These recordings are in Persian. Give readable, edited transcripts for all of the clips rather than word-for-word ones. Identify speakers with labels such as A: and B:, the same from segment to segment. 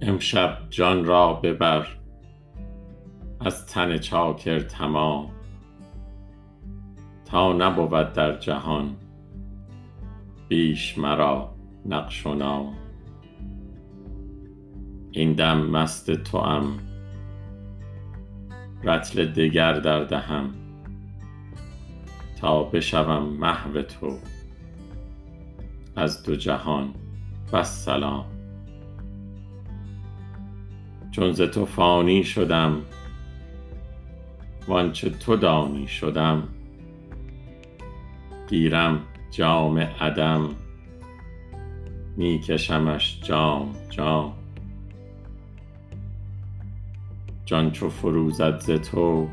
A: امشب جان را ببر از تن چاکر تمام، تا نبود در جهان بیش مرا نقش و نام. این دم مست توام، رطل دگر در دهم، تا بشوم محو تو از دو جهان والسلام. چون ز تو فانی شدم وآنچه تو دانی شدم، گیرم جام عدم می کشمش جام جام. جان چو فروزد ز تو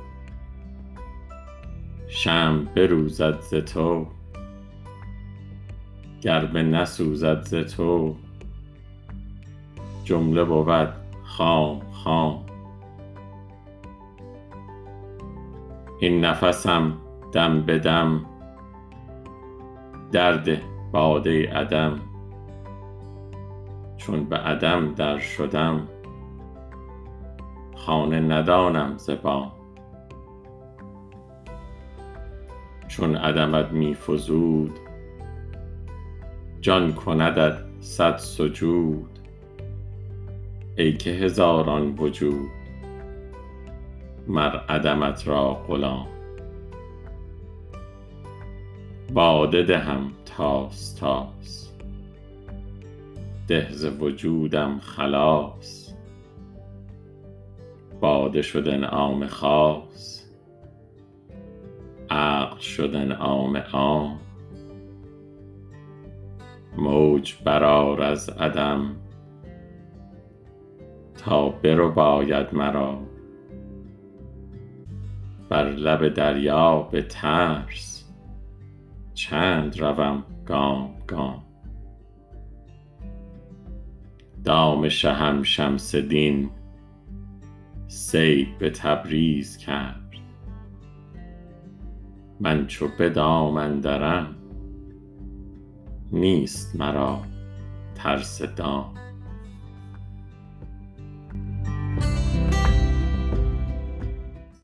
A: شمع بروزد ز تو، گر بنسوزد ز تو جمله بود خام خام. این نفسم دم به دم درده باده عدم، چون به عدم در شدم خانه ندانم ز بام. چون عدمت می فزود جان کندت صد سجود، ای که هزاران وجود مر عدمت را غلام. باده دهم طاس طاس ده ز وجودم خلاص، باده شد انعام خاص عقل شد انعام عام. موج برآر از عدم تا برباید مرا، بر لب دریا به ترس چند روم گام گام. دام شهم شمس دین صید به تبریز کرد، من چو به دام اندرم نیست مرا ترس دام.